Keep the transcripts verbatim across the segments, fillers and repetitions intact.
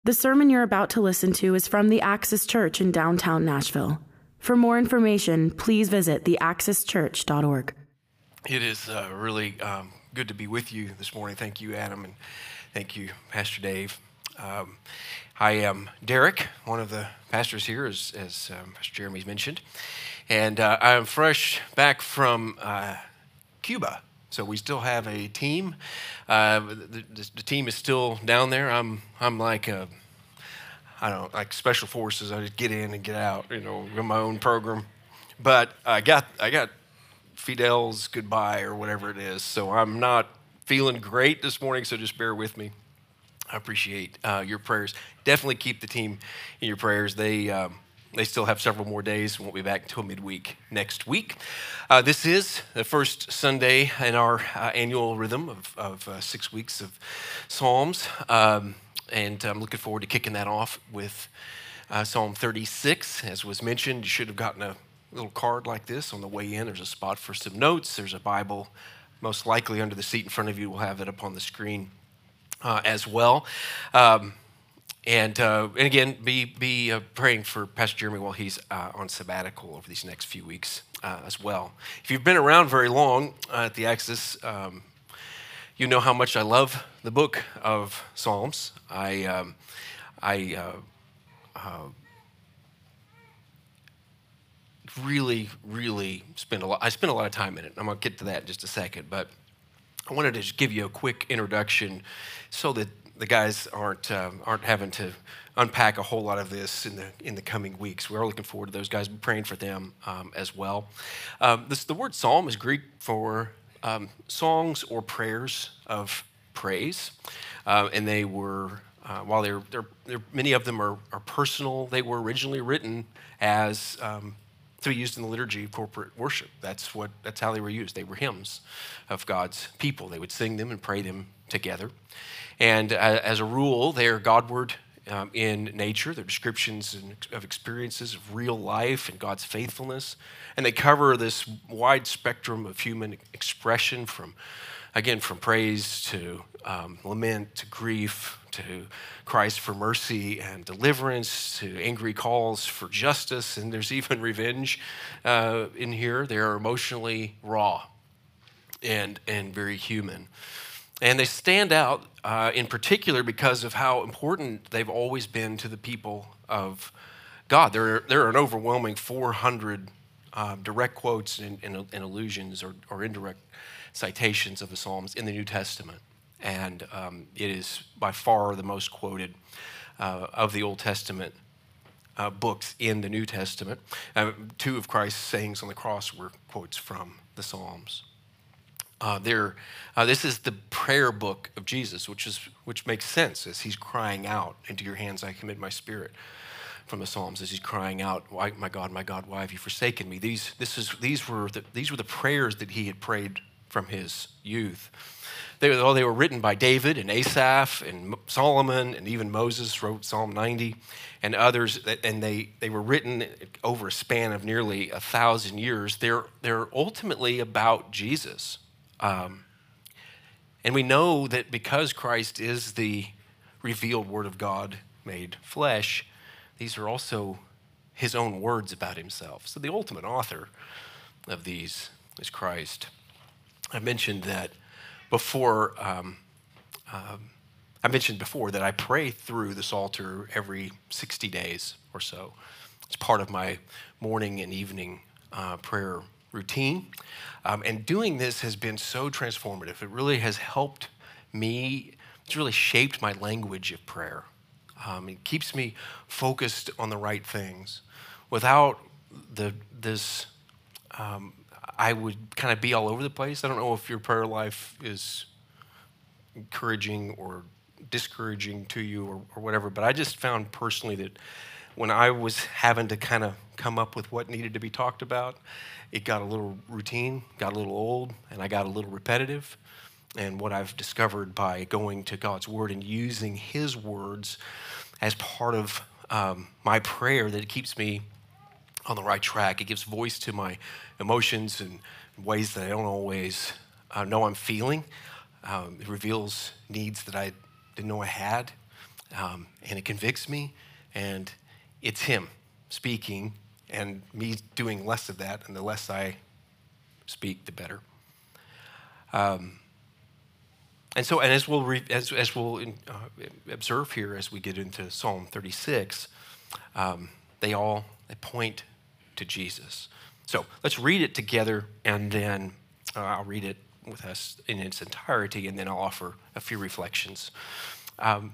The sermon you're about to listen to is from the Axis Church in downtown Nashville. For more information, please visit the axis church dot org. It is uh, really um, good to be with you this morning. Thank you, Adam, and thank you, Pastor Dave. Um, I am Derek, one of the pastors here, as, as um, Pastor Jeremy's mentioned, and uh, I am fresh back from uh, Cuba. So we still have a team. Uh, the, the, the team is still down there. I'm I'm like a, I don't know, like special forces. I just get in and get out, you know, in my own program. But I got I got Fidel's goodbye or whatever it is. So I'm not feeling great this morning. So just bear with me. I appreciate uh, your prayers. Definitely keep the team in your prayers. They. Um, They still have several more days and won't be back until midweek next week. Uh, this is the first Sunday in our uh, annual rhythm of, of uh, six weeks of Psalms. Um, and I'm looking forward to kicking that off with uh, Psalm thirty-six. As was mentioned, you should have gotten a little card like this on the way in. There's a spot for some notes. There's a Bible, most likely under the seat in front of you. We'll have it up on the screen uh, as well. Um, And uh, and again, be be uh, praying for Pastor Jeremy while he's uh, on sabbatical over these next few weeks uh, as well. If you've been around very long uh, at the Axis, um, you know how much I love the book of Psalms. I um, I uh, uh, really really spend a lot. I spend a lot of time in it. I'm gonna get to that in just a second, but I wanted to just give you a quick introduction so that the guys aren't um, aren't having to unpack a whole lot of this in the in the coming weeks. We're looking forward to those guys, praying for them um, as well. Um, this, the word psalm is Greek for um, songs or prayers of praise, uh, and they were uh, while they're, they're they're many of them are, are personal. They were originally written as um, to be used in the liturgy of corporate worship. That's what that's how they were used. They were hymns of God's people. They would sing them and pray them together. And uh, as a rule, they are Godward um, in nature. They're descriptions of experiences of real life and God's faithfulness. And they cover this wide spectrum of human expression from, again, from praise to um, lament to grief to cries for mercy and deliverance to angry calls for justice. And there's even revenge uh, in here. They are emotionally raw and, and very human. And they stand out uh, in particular because of how important they've always been to the people of God. There, there are an overwhelming four hundred uh, direct quotes and, and, and allusions or, or indirect citations of the Psalms in the New Testament. And um, it is by far the most quoted uh, of the Old Testament uh, books in the New Testament. Uh, two of Christ's sayings on the cross were quotes from the Psalms. Uh, there, uh, this is the prayer book of Jesus, which is which makes sense as he's crying out, "Into your hands I commit my spirit," from the Psalms, as he's crying out, "Why, my God, my God, why have you forsaken me?" These, this is these were the, these were the prayers that he had prayed from his youth. They, oh, they were written by David and Asaph and Solomon, and even Moses wrote Psalm ninety, and others. And they they were written over a span of nearly a thousand years. They're they're ultimately about Jesus. Um, and we know that because Christ is the revealed Word of God made flesh, these are also his own words about himself. So the ultimate author of these is Christ. I mentioned that before, um, um, I mentioned before that I pray through the Psalter every sixty days or so. It's part of my morning and evening uh, prayer routine. Um, and doing this has been so transformative. It really has helped me. It's really shaped my language of prayer. Um, it keeps me focused on the right things. Without the this, um, I would kind of be all over the place. I don't know if your prayer life is encouraging or discouraging to you or, or whatever, but I just found personally that when I was having to kind of come up with what needed to be talked about, it got a little routine, got a little old, and I got a little repetitive. And what I've discovered by going to God's Word and using His words as part of um, my prayer, that it keeps me on the right track. It gives voice to my emotions in ways that I don't always uh, know I'm feeling. Um, it reveals needs that I didn't know I had. um, and it convicts me, and it's him speaking, and me doing less of that, and the less I speak, the better. Um, and so, and as we'll re, as as we'll uh, observe here as we get into Psalm thirty-six, um, they all they point to Jesus. So let's read it together, and then uh, I'll read it with us in its entirety, and then I'll offer a few reflections. Um,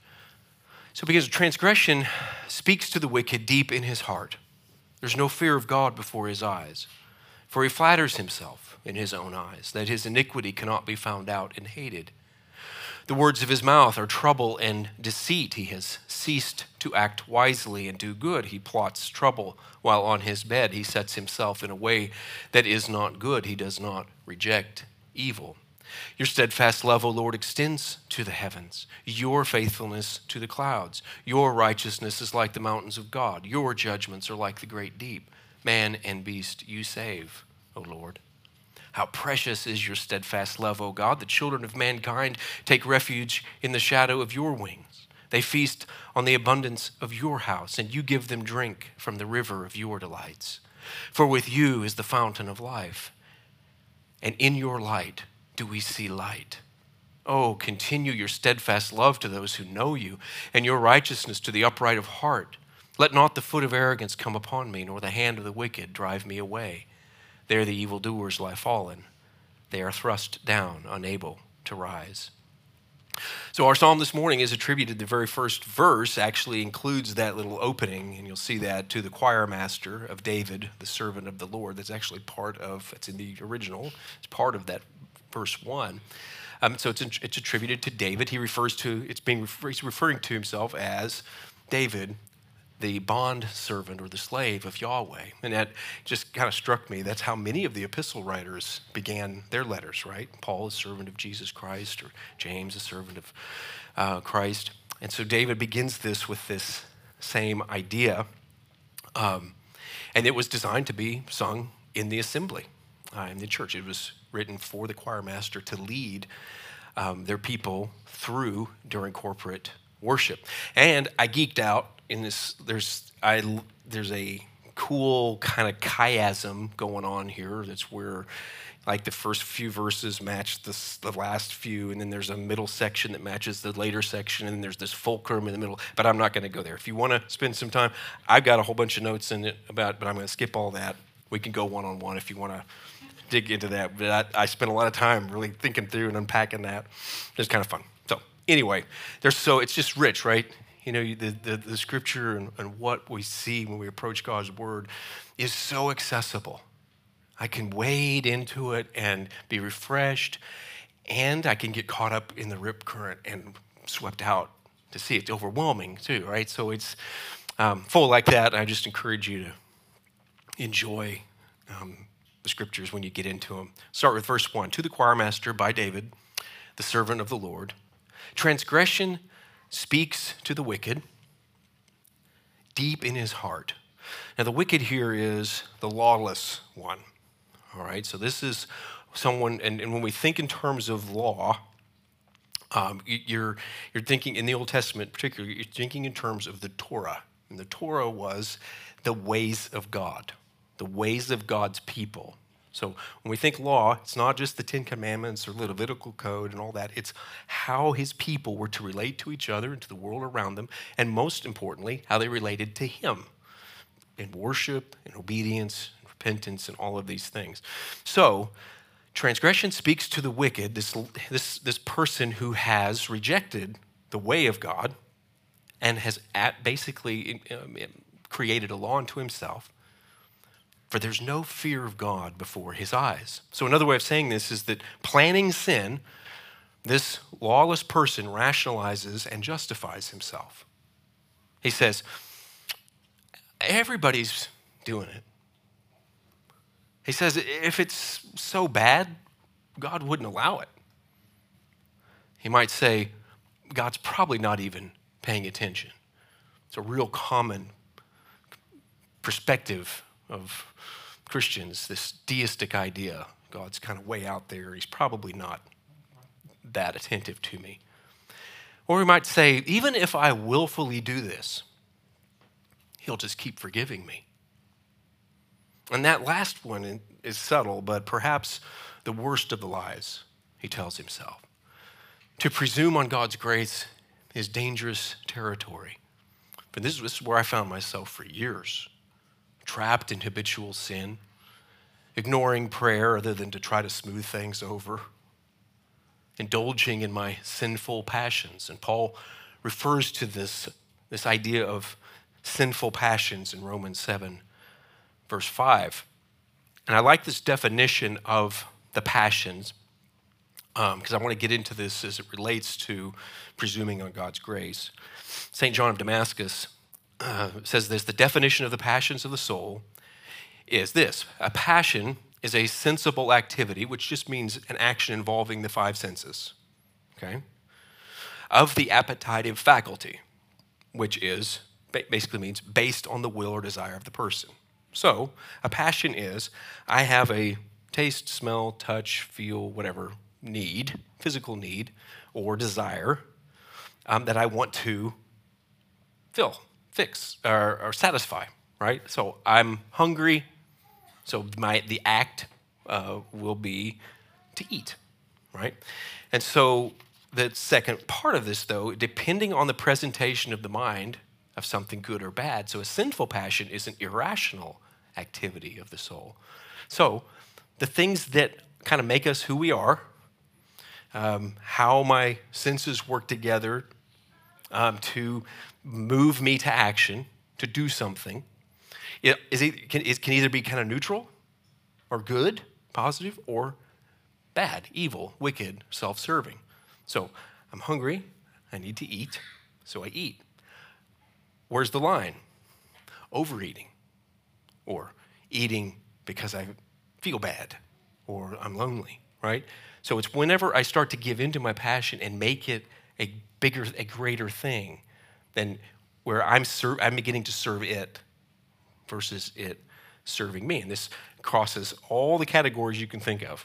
so because transgression speaks to the wicked deep in his heart. There's no fear of God before his eyes, for he flatters himself in his own eyes that his iniquity cannot be found out and hated. The words of his mouth are trouble and deceit. He has ceased to act wisely and do good. He plots trouble while on his bed. He sets himself in a way that is not good. He does not reject evil. Your steadfast love, O Lord, extends to the heavens, your faithfulness to the clouds. Your righteousness is like the mountains of God. Your judgments are like the great deep. Man and beast you save, O Lord. How precious is your steadfast love, O God. The children of mankind take refuge in the shadow of your wings. They feast on the abundance of your house, and you give them drink from the river of your delights. For with you is the fountain of life, and in your light do we see light. Oh, continue your steadfast love to those who know you, and your righteousness to the upright of heart. Let not the foot of arrogance come upon me, nor the hand of the wicked drive me away. There the evildoers lie fallen. They are thrust down, unable to rise. So our psalm this morning is attributed, the very first verse actually includes that little opening, and you'll see that, to the choir master of David, the servant of the Lord. That's actually part of, it's in the original, it's part of that verse one. Um, so it's, it's attributed to David. He refers to, it's being, he's referring to himself as David, the bond servant or the slave of Yahweh. And that just kind of struck me. That's how many of the epistle writers began their letters, right? Paul is servant of Jesus Christ, or James is servant of uh, Christ. And so David begins this with this same idea. Um, and it was designed to be sung in the assembly, uh, in the church. It was written for the choir master to lead um, their people through during corporate worship. And I geeked out in this, there's I there's a cool kind of chiasm going on here. That's where like the first few verses match this, the last few, and then there's a middle section that matches the later section, and then there's this fulcrum in the middle, but I'm not going to go there. If you want to spend some time, I've got a whole bunch of notes in it about, but I'm going to skip all that. We can go one-on-one if you want to dig into that, but I, I spent a lot of time really thinking through and unpacking that. It's kind of fun. So anyway, there's so it's just rich, right? You know, the, the, the scripture and, and what we see when we approach God's word is so accessible. I can wade into it and be refreshed, and I can get caught up in the rip current and swept out to see it. It's overwhelming too, right? So it's um, full like that. I just encourage you to enjoy um, the scriptures when you get into them. Start with verse one. To the choir master by David, the servant of the Lord. Transgression speaks to the wicked deep in his heart. Now the wicked here is the lawless one. All right, so this is someone, and, and when we think in terms of law, um, you're, you're thinking in the Old Testament particularly, you're thinking in terms of the Torah. And the Torah was the ways of God, the ways of God's people. So when we think law, it's not just the Ten Commandments or Levitical code and all that. It's how his people were to relate to each other and to the world around them, and most importantly, how they related to him in worship and obedience and repentance and all of these things. So transgression speaks to the wicked, this, this, this person who has rejected the way of God and has at basically um, created a law unto himself. For there's no fear of God before his eyes. So another way of saying this is that planning sin, this lawless person rationalizes and justifies himself. He says, everybody's doing it. He says, if it's so bad, God wouldn't allow it. He might say, God's probably not even paying attention. It's a real common perspective of Christians, this deistic idea. God's kind of way out there. He's probably not that attentive to me. Or we might say, even if I willfully do this, he'll just keep forgiving me. And that last one is subtle, but perhaps the worst of the lies he tells himself. To presume on God's grace is dangerous territory. But this, this is where I found myself for years, trapped in habitual sin, ignoring prayer other than to try to smooth things over, indulging in my sinful passions. And Paul refers to this, this idea of sinful passions in Romans seven, verse five. And I like this definition of the passions because um, I want to get into this as it relates to presuming on God's grace. Saint John of Damascus uh, says this: the definition of the passions of the soul is this: a passion is a sensible activity, which just means an action involving the five senses, okay, of the appetitive faculty, which is basically means based on the will or desire of the person. So a passion is, I have a taste, smell, touch, feel, whatever need, physical need or desire um, that I want to fill, fix, or, or satisfy, right? So I'm hungry, so my the act uh, will be to eat, right? And so the second part of this, though, depending on the presentation of the mind of something good or bad. So a sinful passion is an irrational activity of the soul. So the things that kind of make us who we are, um, how my senses work together um, to move me to action, to do something, it, is it, can, it can either be kind of neutral or good, positive, or bad, evil, wicked, self-serving. So I'm hungry, I need to eat, so I eat. Where's the line? Overeating, or eating because I feel bad, or I'm lonely, right? So it's whenever I start to give into my passion and make it a bigger, a greater thing than where I'm ser- I'm beginning to serve it versus it serving me. And this crosses all the categories you can think of: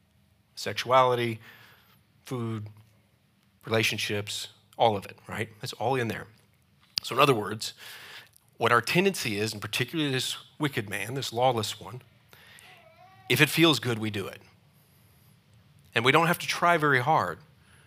sexuality, food, relationships, all of it, right? That's all in there. So in other words, what our tendency is, and particularly this wicked man, this lawless one, if it feels good, we do it. And we don't have to try very hard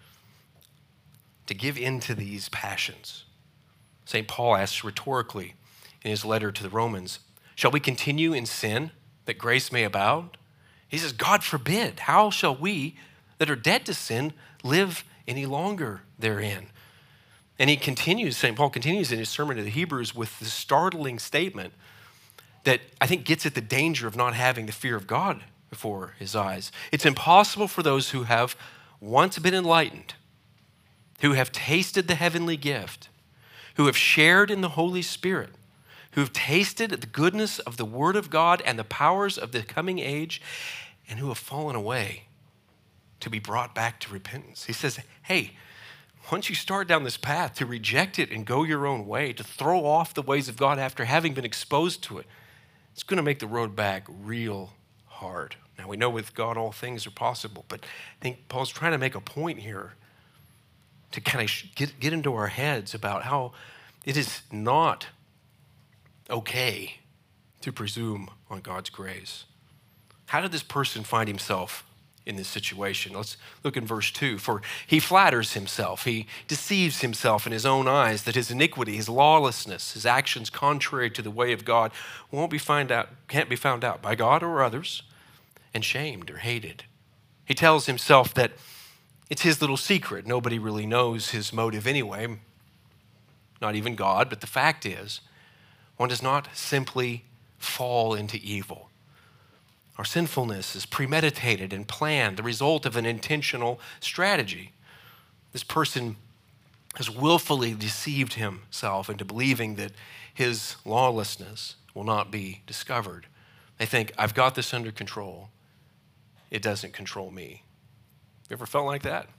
to give in to these passions. Saint Paul asks rhetorically in his letter to the Romans, shall we continue in sin that grace may abound? He says, God forbid. How shall we that are dead to sin live any longer therein? And he continues, Saint Paul continues in his sermon to the Hebrews with the startling statement that I think gets at the danger of not having the fear of God before his eyes. It's impossible for those who have once been enlightened, who have tasted the heavenly gift, who have shared in the Holy Spirit, who have tasted the goodness of the Word of God and the powers of the coming age, and who have fallen away, to be brought back to repentance. He says, hey, once you start down this path to reject it and go your own way, to throw off the ways of God after having been exposed to it, it's going to make the road back real hard. Now, we know with God all things are possible, but I think Paul's trying to make a point here to kind of get, get into our heads about how it is not okay to presume on God's grace. How did this person find himself in this situation? Let's look in verse two. For he flatters himself, he deceives himself in his own eyes that his iniquity, his lawlessness, his actions contrary to the way of God won't be found out, can't be found out by God or others, and shamed or hated. He tells himself that it's his little secret. Nobody really knows his motive anyway, not even God. But the fact is, one does not simply fall into evil. Our sinfulness is premeditated and planned, the result of an intentional strategy. This person has willfully deceived himself into believing that his lawlessness will not be discovered. They think, I've got this under control. It doesn't control me. You ever felt like that?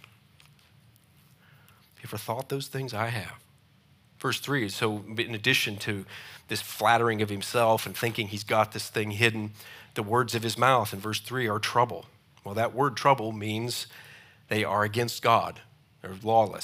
You ever thought those things? I have. Verse three, so in addition to this flattering of himself and thinking he's got this thing hidden, the words of his mouth in verse three are trouble. Well, that word trouble means they are against God. They're lawless.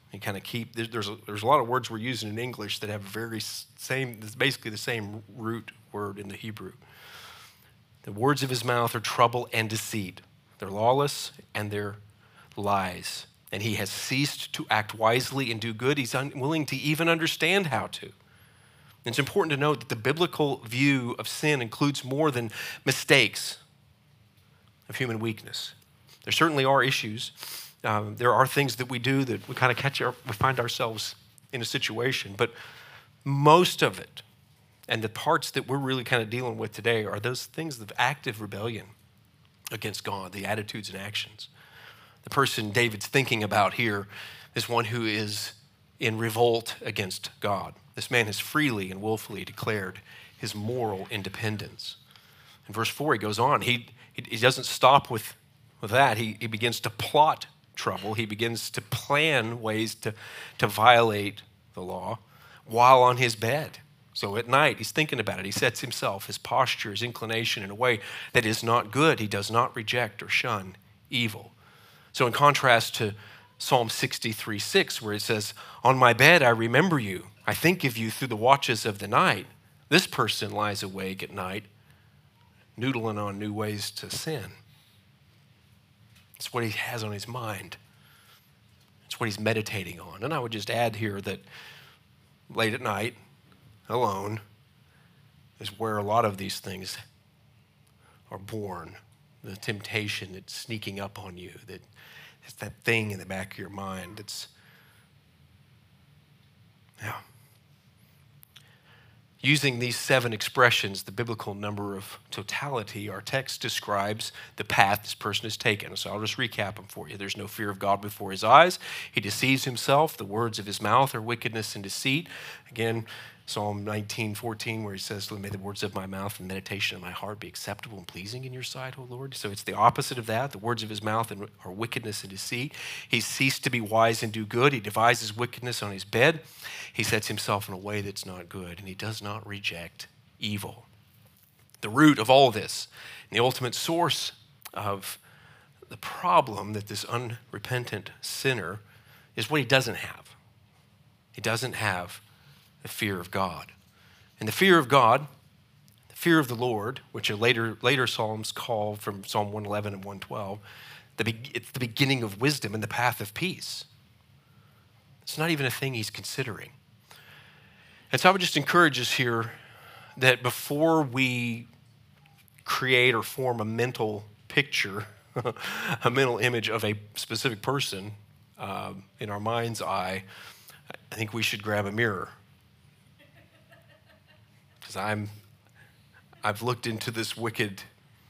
You kind of keep, there's a, there's a lot of words we're using in English that have very same, basically the same root word in the Hebrew. The words of his mouth are trouble and deceit. They're lawless and they're lies. And he has ceased to act wisely and do good. He's unwilling to even understand how to. And it's important to note that the biblical view of sin includes more than mistakes of human weakness. There certainly are issues. Um, there are things that we do that we kind of catch, our, we find ourselves in a situation. But most of it, and the parts that we're really kind of dealing with today, are those things of active rebellion against God, the attitudes and actions. The person David's thinking about here is one who is in revolt against God. This man has freely and willfully declared his moral independence. In verse four, he goes on. He, he doesn't stop with, with that. He, he begins to plot trouble. He begins to plan ways to, to violate the law while on his bed. So at night, he's thinking about it. He sets himself, his posture, his inclination in a way that is not good. He does not reject or shun evil. So in contrast to Psalm sixty-three six, where it says, on my bed I remember you. I think of you through the watches of the night. This person lies awake at night, noodling on new ways to sin. It's what he has on his mind. It's what he's meditating on. And I would just add here that late at night, alone, is where a lot of these things are born. The temptation that's sneaking up on you, that it's that thing in the back of your mind that's, yeah. Using these seven expressions, the biblical number of totality, our text describes the path this person has taken. So I'll just recap them for you. There's no fear of God before his eyes. He deceives himself. The words of his mouth are wickedness and deceit. Again, Psalm nineteen fourteen, where he says, may the words of my mouth and meditation of my heart be acceptable and pleasing in your sight, O Lord. So it's the opposite of that. The words of his mouth are wickedness and deceit. He's ceased to be wise and do good. He devises wickedness on his bed. He sets himself in a way that's not good, and he does not reject evil. The root of all this, and the ultimate source of the problem that this unrepentant sinner is what he doesn't have. He doesn't have the fear of God. And the fear of God, the fear of the Lord, which are later, later Psalms call from Psalm one eleven and one twelve, the be, it's the beginning of wisdom and the path of peace. It's not even a thing he's considering. And so I would just encourage us here that before we create or form a mental picture, a mental image of a specific person um, in our mind's eye, I think we should grab a mirror. Because I'm, I've looked into this wicked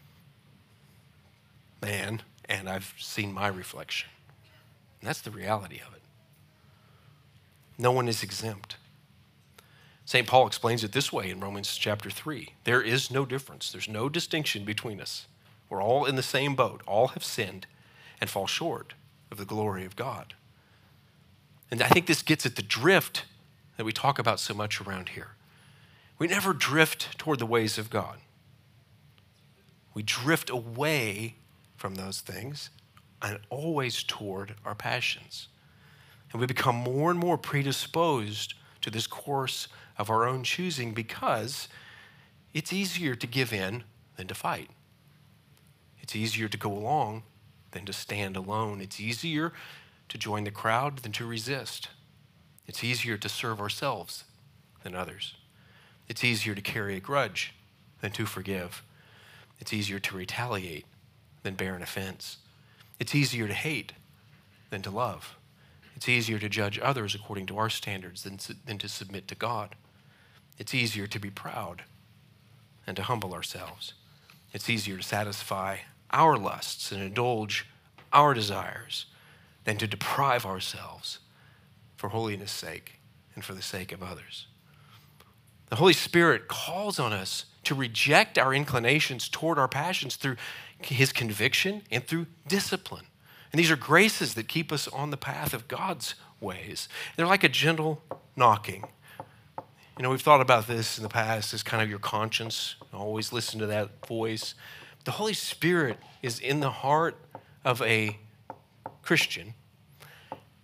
man and I've seen my reflection. And that's the reality of it. No one is exempt. Saint Paul explains it this way in Romans chapter three. There is no difference. There's no distinction between us. We're all in the same boat. All have sinned and fall short of the glory of God. And I think this gets at the drift that we talk about so much around here. We never drift toward the ways of God. We drift away from those things and always toward our passions. And we become more and more predisposed to this course of our own choosing because it's easier to give in than to fight. It's easier to go along than to stand alone. It's easier to join the crowd than to resist. It's easier to serve ourselves than others. It's easier to carry a grudge than to forgive. It's easier to retaliate than bear an offense. It's easier to hate than to love. It's easier to judge others according to our standards than, than to submit to God. It's easier to be proud than to humble ourselves. It's easier to satisfy our lusts and indulge our desires than to deprive ourselves for holiness' sake and for the sake of others. The Holy Spirit calls on us to reject our inclinations toward our passions through his conviction and through discipline. And these are graces that keep us on the path of God's ways. They're like a gentle knocking. You know, we've thought about this in the past as kind of your conscience. Always listen to that voice. The Holy Spirit is in the heart of a Christian,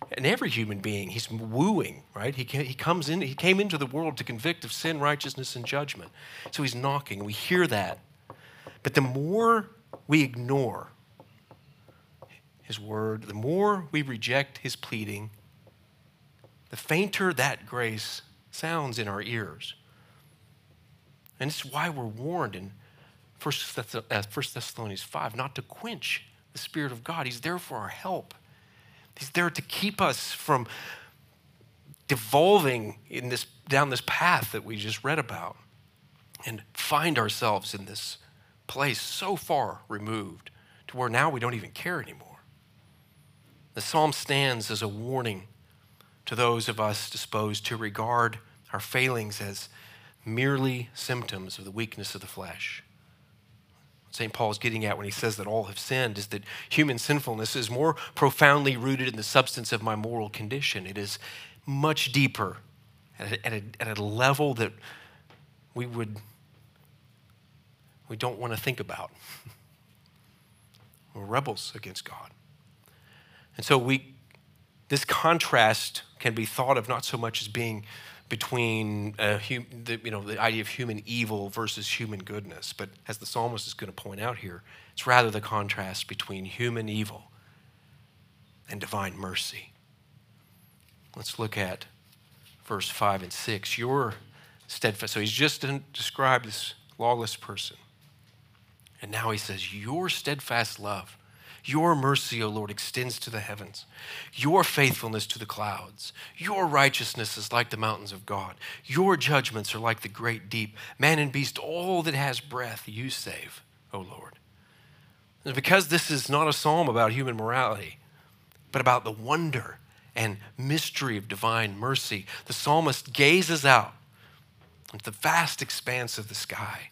And every human being, he's wooing, right? He, he comes in, he came into the world to convict of sin, righteousness, and judgment. So he's knocking. We hear that. But the more we ignore his word, the more we reject his pleading, the fainter that grace sounds in our ears. And it's why we're warned in First Thessalonians five not to quench the Spirit of God. He's there for our help. He's there to keep us from devolving in this, down this path that we just read about and find ourselves in this place so far removed to where now we don't even care anymore. The psalm stands as a warning to those of us disposed to regard our failings as merely symptoms of the weakness of the flesh. What Saint Paul is getting at when he says that all have sinned is that human sinfulness is more profoundly rooted in the substance of my moral condition. It is much deeper at a, at a, at a level that we would we don't want to think about. We're rebels against God. And so we this contrast can be thought of not so much as being between uh, hum, the, you know, the idea of human evil versus human goodness, but as the psalmist is going to point out here, it's rather the contrast between human evil and divine mercy. Let's look at verse five and six. Your steadfast, so he's just described this lawless person. And now he says, your steadfast love, your mercy, O Lord, extends to the heavens. Your faithfulness to the clouds. Your righteousness is like the mountains of God. Your judgments are like the great deep. Man and beast, all that has breath, you save, O Lord. And because this is not a psalm about human morality, but about the wonder and mystery of divine mercy, the psalmist gazes out into the vast expanse of the sky,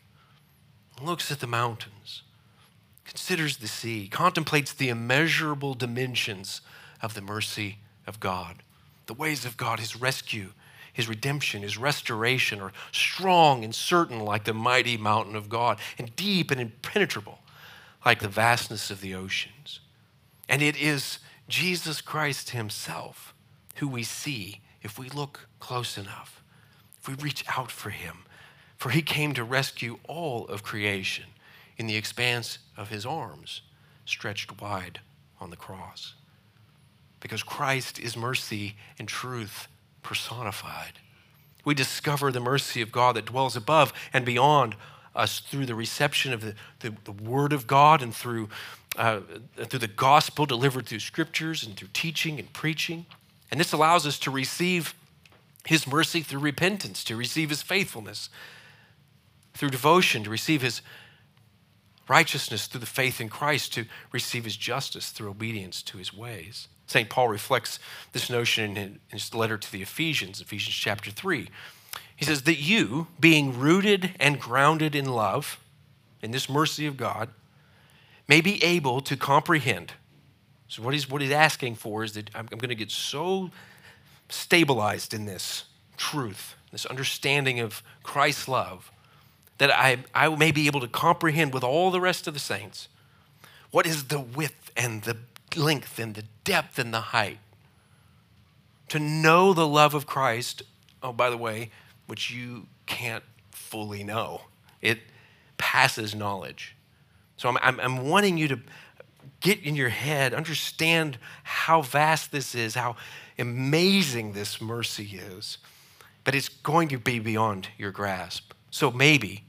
looks at the mountains, considers the sea, contemplates the immeasurable dimensions of the mercy of God. The ways of God, his rescue, his redemption, his restoration are strong and certain like the mighty mountain of God, and deep and impenetrable like the vastness of the oceans. And it is Jesus Christ himself who we see if we look close enough, if we reach out for him. For he came to rescue all of creation in the expanse of his arms, stretched wide on the cross. Because Christ is mercy and truth personified. We discover the mercy of God that dwells above and beyond us through the reception of the, the, the Word of God and through, uh, through the gospel delivered through scriptures and through teaching and preaching. And this allows us to receive his mercy through repentance, to receive his faithfulness through devotion, to receive his righteousness through the faith in Christ, to receive his justice through obedience to his ways. Saint Paul reflects this notion in his letter to the Ephesians, Ephesians chapter three. He says that you, being rooted and grounded in love, in this mercy of God, may be able to comprehend. So what he's, what he's asking for is that I'm, I'm going to get so stabilized in this truth, this understanding of Christ's love, that I, I may be able to comprehend with all the rest of the saints what is the width and the length and the depth and the height. To know the love of Christ, oh, by the way, which you can't fully know. It passes knowledge. So I'm, I'm, I'm wanting you to get in your head, understand how vast this is, how amazing this mercy is, but it's going to be beyond your grasp. So maybe,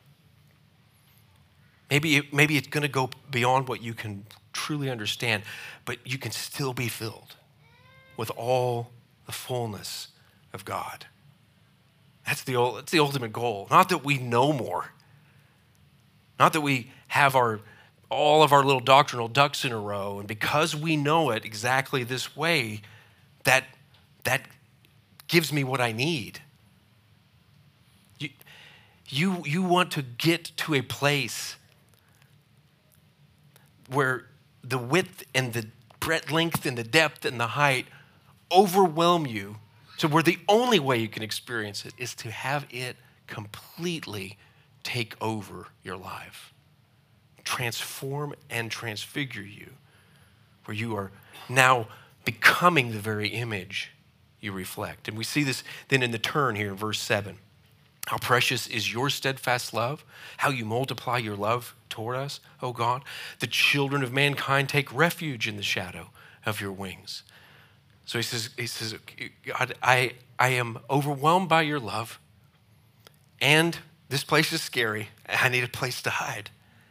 maybe, it, maybe it's going to go beyond what you can truly understand, but you can still be filled with all the fullness of God. That's the, that's the ultimate goal. Not that we know more. Not that we have our all of our little doctrinal ducks in a row, and because we know it exactly this way, that, that gives me what I need. You, you, you want to get to a place where the width and the breadth, length and the depth and the height overwhelm you, so where the only way you can experience it is to have it completely take over your life, transform and transfigure you, where you are now becoming the very image you reflect. And we see this then in the turn here in verse seven. How precious is your steadfast love, how you multiply your love toward us, O God. The children of mankind take refuge in the shadow of your wings. So he says, he says, God, I, I am overwhelmed by your love, and this place is scary. I need a place to hide.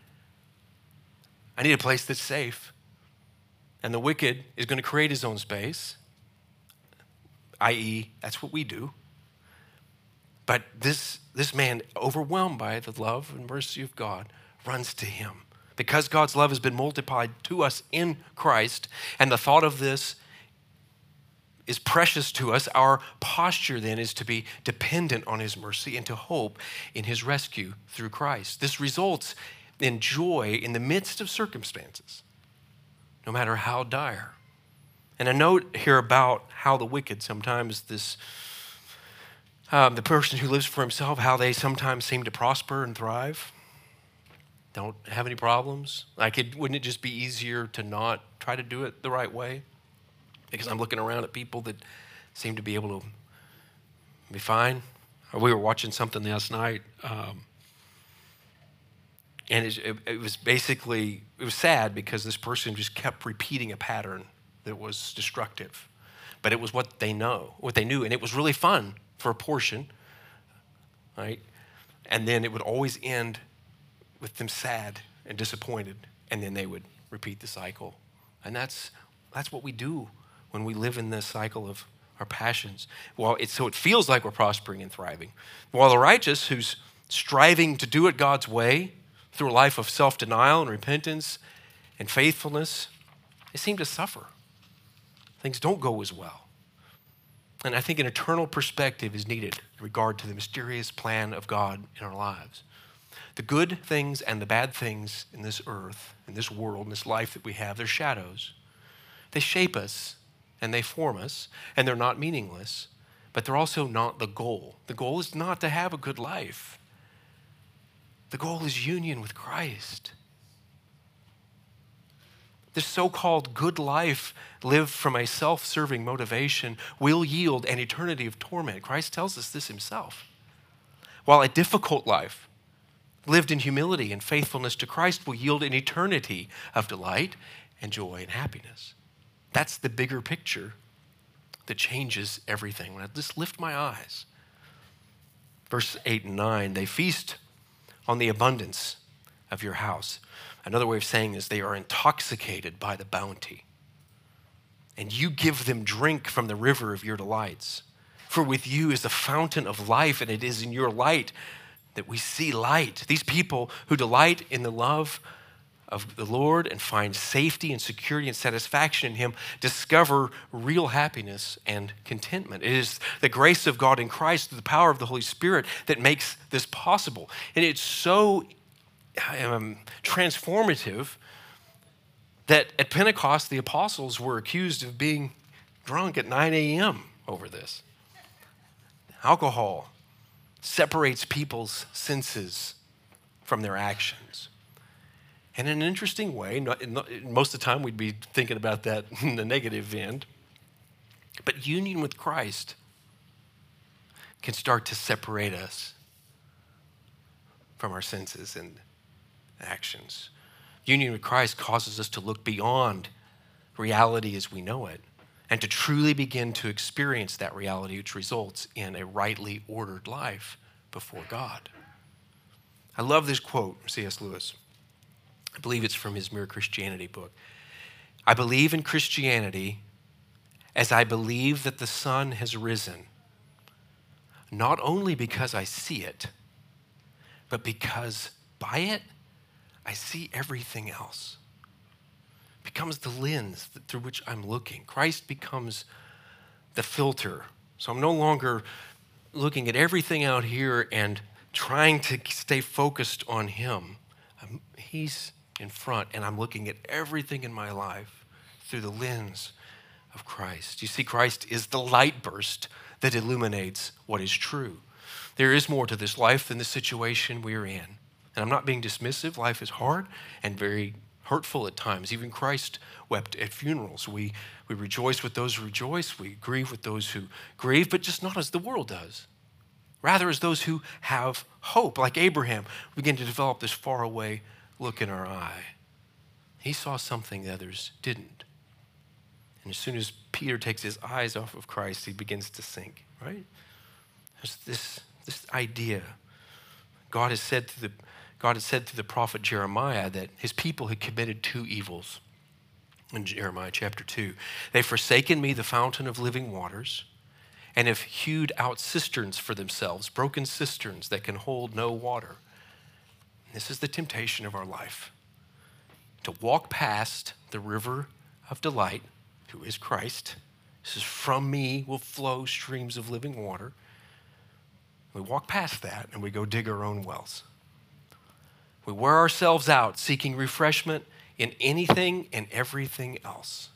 I need a place that's safe. And the wicked is going to create his own space, that is, that's what we do. But this, this man, overwhelmed by the love and mercy of God, runs to him. Because God's love has been multiplied to us in Christ, and the thought of this is precious to us, our posture then is to be dependent on his mercy and to hope in his rescue through Christ. This results in joy in the midst of circumstances, no matter how dire. And a note here about how the wicked, sometimes this, um, the person who lives for himself, how they sometimes seem to prosper and thrive, don't have any problems. Like, it, wouldn't it just be easier to not try to do it the right way? Because I'm looking around at people that seem to be able to be fine. We were watching something last night, um, and it, it, it was basically, it was sad because this person just kept repeating a pattern that was destructive. But it was what they know, what they knew, and it was really fun for a portion, right? And then it would always end with them sad and disappointed, and then they would repeat the cycle. And that's that's what we do when we live in this cycle of our passions. Well, it's, so it feels like we're prospering and thriving. While the righteous, who's striving to do it God's way through a life of self-denial and repentance and faithfulness, they seem to suffer. Things don't go as well. And I think an eternal perspective is needed in regard to the mysterious plan of God in our lives. The good things and the bad things in this earth, in this world, in this life that we have, they're shadows. They shape us and they form us, and they're not meaningless, but they're also not the goal. The goal is not to have a good life. The goal is union with Christ. This so-called good life lived from a self-serving motivation will yield an eternity of torment. Christ tells us this himself. While a difficult life lived in humility and faithfulness to Christ will yield an eternity of delight and joy and happiness. That's the bigger picture that changes everything. When I just lift my eyes. Verse eight and nine, they feast on the abundance of your house. Another way of saying is they are intoxicated by the bounty. And you give them drink from the river of your delights. For with you is the fountain of life, and it is in your light that we see light. These people who delight in the love of the Lord and find safety and security and satisfaction in him discover real happiness and contentment. It is the grace of God in Christ, through the power of the Holy Spirit, that makes this possible. And it's so um, transformative that at Pentecost, the apostles were accused of being drunk at nine a.m. over this. Alcohol separates people's senses from their actions. And in an interesting way, not, not, most of the time we'd be thinking about that in the negative end, but union with Christ can start to separate us from our senses and actions. Union with Christ causes us to look beyond reality as we know it and to truly begin to experience that reality, which results in a rightly ordered life before God. I love this quote from C S Lewis. I believe it's from his Mere Christianity book. I believe in Christianity as I believe that the sun has risen, not only because I see it, but because by it, I see everything else. It becomes the lens through which I'm looking. Christ becomes the filter. So I'm no longer looking at everything out here and trying to stay focused on him. I'm, he's in front, and I'm looking at everything in my life through the lens of Christ. You see, Christ is the light burst that illuminates what is true. There is more to this life than the situation we're in. And I'm not being dismissive. Life is hard and very hurtful at times. Even Christ wept at funerals. We, we rejoice with those who rejoice. We grieve with those who grieve, but just not as the world does. Rather, as those who have hope, like Abraham, we begin to develop this faraway look in our eye. He saw something the others didn't. And as soon as Peter takes his eyes off of Christ, he begins to sink, right? There's this, this idea. God has said to the God had said through the prophet Jeremiah that his people had committed two evils. In Jeremiah chapter two, they've forsaken me, the fountain of living waters, and have hewed out cisterns for themselves, broken cisterns that can hold no water. This is the temptation of our life, to walk past the river of delight, who is Christ. This is from me will flow streams of living water. We walk past that and we go dig our own wells. We wear ourselves out seeking refreshment in anything and everything else.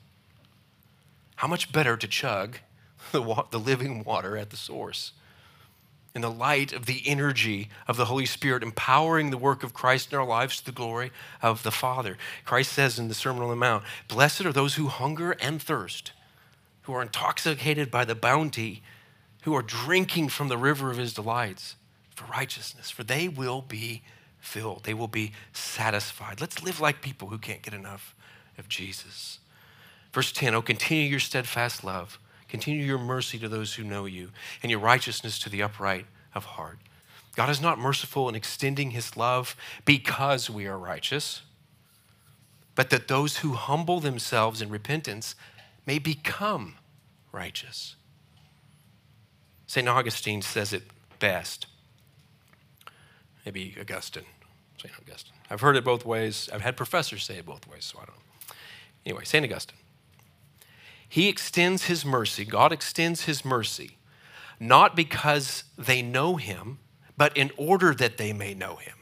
How much better to chug the, wa- the living water at the source in the light of the energy of the Holy Spirit empowering the work of Christ in our lives to the glory of the Father. Christ says in the Sermon on the Mount, "Blessed are those who hunger and thirst, who are intoxicated by the bounty, who are drinking from the river of his delights for righteousness, for they will be filled. They will be satisfied." Let's live like people who can't get enough of Jesus. Verse ten, "Oh, continue your steadfast love. Continue your mercy to those who know you, and your righteousness to the upright of heart." God is not merciful in extending his love because we are righteous, but that those who humble themselves in repentance may become righteous. Saint Augustine says it best. Maybe Augustine, Saint Augustine. I've heard it both ways. I've had professors say it both ways, so I don't know. Anyway, Saint Augustine. He extends his mercy, God extends his mercy, not because they know him, but in order that they may know him.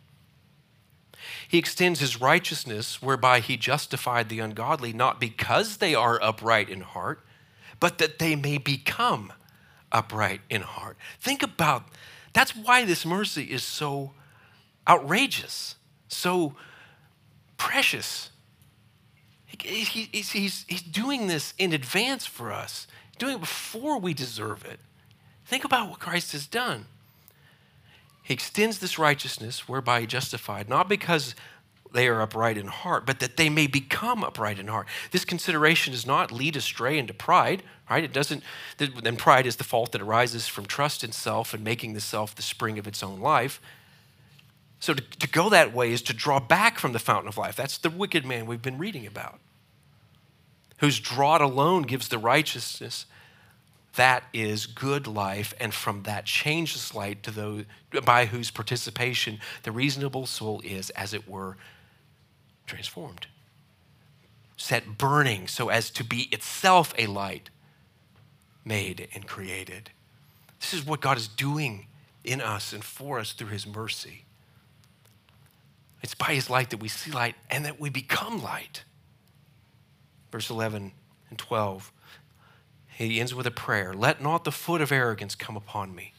He extends his righteousness, whereby he justified the ungodly, not because they are upright in heart, but that they may become upright in heart. Think about, that's why this mercy is so outrageous, so precious. He, he, he's, he's, he's doing this in advance for us, doing it before we deserve it. Think about what Christ has done. He extends this righteousness whereby he justified, not because they are upright in heart, but that they may become upright in heart. This consideration does not lead astray into pride, right? It doesn't, then pride is the fault that arises from trust in self and making the self the spring of its own life. So to, to go that way is to draw back from the fountain of life. That's the wicked man we've been reading about, whose draught alone gives the righteousness that is good life, and from that changeless light to those by whose participation the reasonable soul is, as it were, transformed, set burning so as to be itself a light made and created. This is what God is doing in us and for us through his mercy. It's by his light that we see light and that we become light. Verse eleven and twelve, he ends with a prayer. "Let not the foot of arrogance come upon me."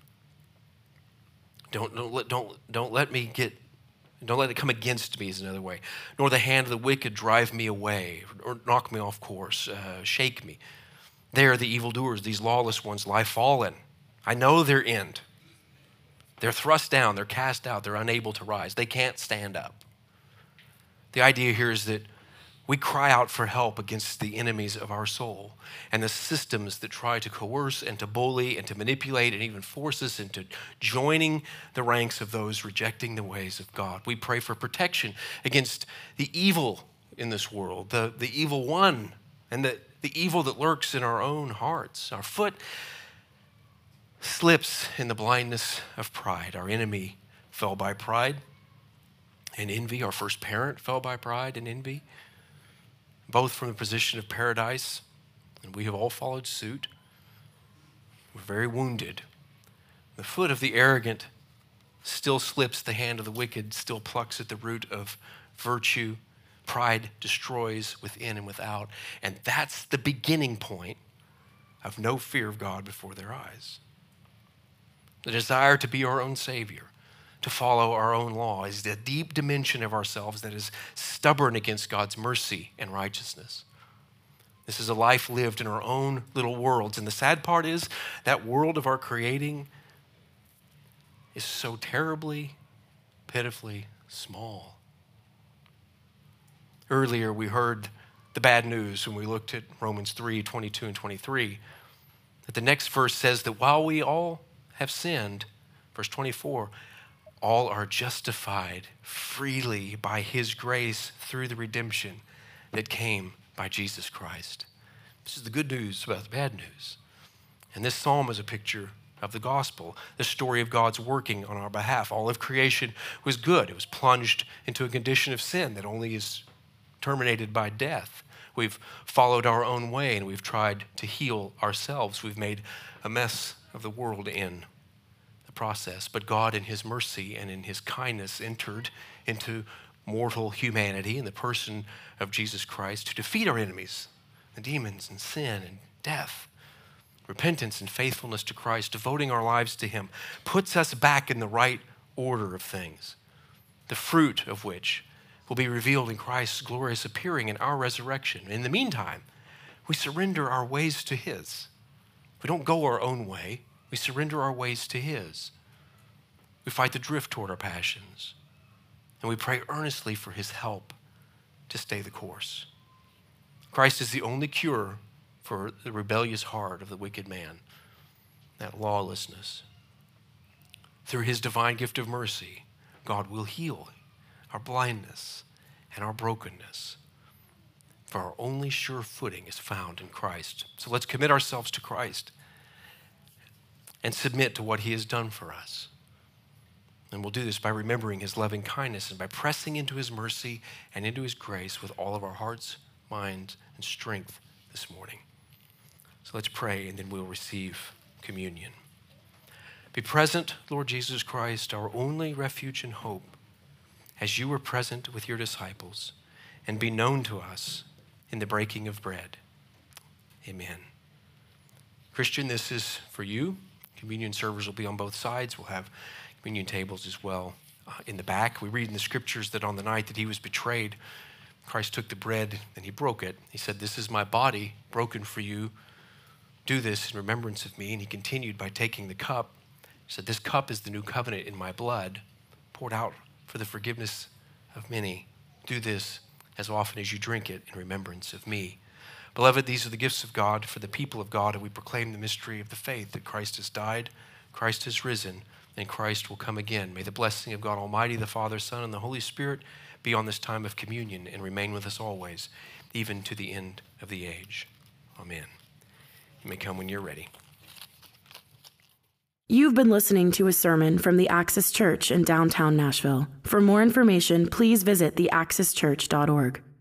Don't, don't, let, don't, don't let me get, don't let it come against me is another way. "Nor the hand of the wicked drive me away or knock me off course, uh, shake me. There the evildoers, these lawless ones, lie fallen. I know their end. They're thrust down, they're cast out, they're unable to rise. They can't stand up." The idea here is that we cry out for help against the enemies of our soul and the systems that try to coerce and to bully and to manipulate and even force us into joining the ranks of those rejecting the ways of God. We pray for protection against the evil in this world, the, the evil one, and the, the evil that lurks in our own hearts. Our foot slips in the blindness of pride. Our enemy fell by pride and envy. Our first parent fell by pride and envy, both from the position of paradise, and we have all followed suit. We're very wounded. The foot of the arrogant still slips, the hand of the wicked still plucks at the root of virtue. Pride destroys within and without, and that's the beginning point of no fear of God before their eyes. The desire to be our own Savior, to follow our own law, is the deep dimension of ourselves that is stubborn against God's mercy and righteousness. This is a life lived in our own little worlds. And the sad part is that world of our creating is so terribly, pitifully small. Earlier, we heard the bad news when we looked at Romans three, twenty-two and twenty-three. That the next verse says that while we all have sinned, verse twenty-four, all are justified freely by his grace through the redemption that came by Jesus Christ. This is the good news about the bad news. And this psalm is a picture of the gospel, the story of God's working on our behalf. All of creation was good. It was plunged into a condition of sin that only is terminated by death. We've followed our own way and we've tried to heal ourselves. We've made a mess of the world in the process. But God in his mercy and in his kindness entered into mortal humanity in the person of Jesus Christ to defeat our enemies, the demons and sin and death. Repentance and faithfulness to Christ, devoting our lives to him, puts us back in the right order of things, the fruit of which will be revealed in Christ's glorious appearing in our resurrection. In the meantime, we surrender our ways to his. We don't go our own way. We surrender our ways to his. We fight the drift toward our passions. And we pray earnestly for his help to stay the course. Christ is the only cure for the rebellious heart of the wicked man, that lawlessness. Through his divine gift of mercy, God will heal our blindness and our brokenness. For our only sure footing is found in Christ. So let's commit ourselves to Christ and submit to what he has done for us. And we'll do this by remembering his loving kindness and by pressing into his mercy and into his grace with all of our hearts, minds, and strength this morning. So let's pray and then we'll receive communion. Be present, Lord Jesus Christ, our only refuge and hope, as you were present with your disciples, and be known to us in the breaking of bread. Amen. Christian, this is for you. Communion servers will be on both sides. We'll have communion tables as well uh, in the back. We read in the scriptures that on the night that he was betrayed, Christ took the bread and he broke it. He said, "This is my body broken for you. Do this in remembrance of me." And he continued by taking the cup. He said, "This cup is the new covenant in my blood, poured out for the forgiveness of many. Do this as often as you drink it in remembrance of me." Beloved, these are the gifts of God for the people of God, and we proclaim the mystery of the faith that Christ has died, Christ has risen, and Christ will come again. May the blessing of God Almighty, the Father, Son, and the Holy Spirit be on this time of communion and remain with us always, even to the end of the age. Amen. You may come when you're ready. You've been listening to a sermon from the Axis Church in downtown Nashville. For more information, please visit the axis church dot org.